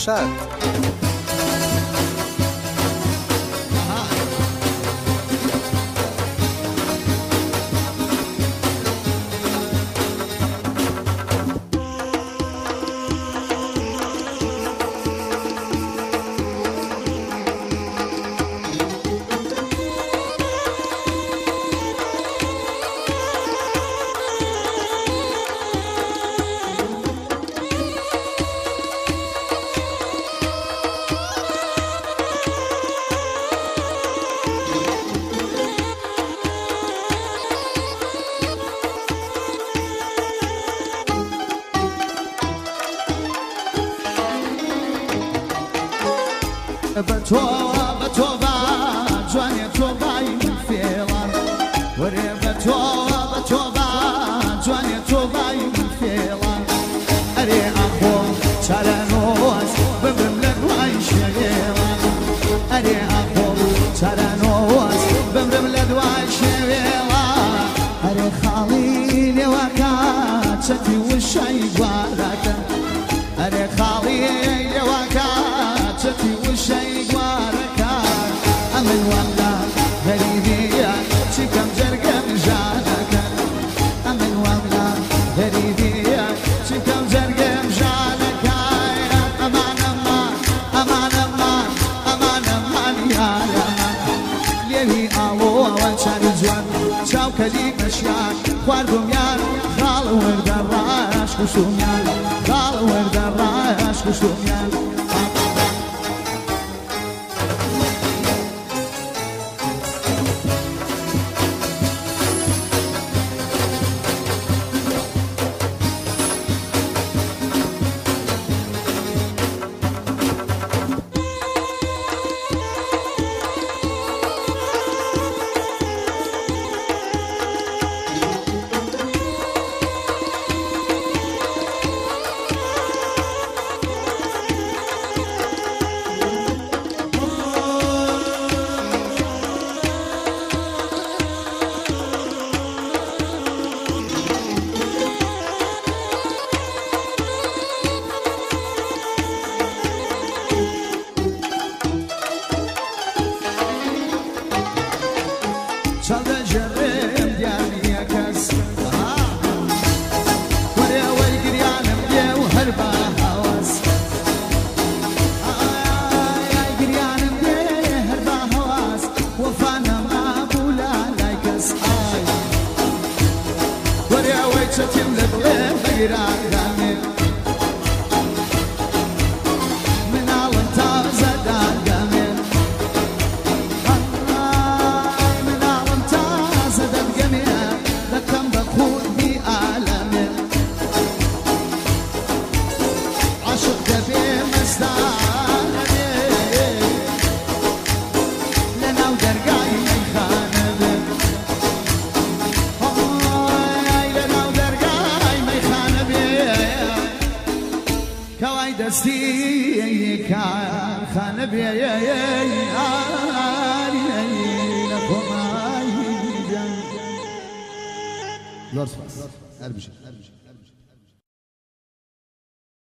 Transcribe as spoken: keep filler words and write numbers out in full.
شاد. بتوبة بتوبة جواني توبة ينفيلا وري بتوبة بتوبة جواني توبة ينفيلا أري أخو شارنوس بمرملك وعيشيلا أري أخو شارنوس بمرملك وعيشيلا أري خاليني وكات شتي وشي بارك أري خاليني وكات شتي وشي من والله غريبية شكم جرقم جانك من والله غريبية شكم جرقم جانك أمان أمان أمان أمان أمان أمان يا يمان ليلي أوو وانشان جوان شاو كلي مشيان خواردم يان خال ورد الراش كشوم يان خال ورد الراش كشوم يان دستي كان خان بيا لورس هربش هربش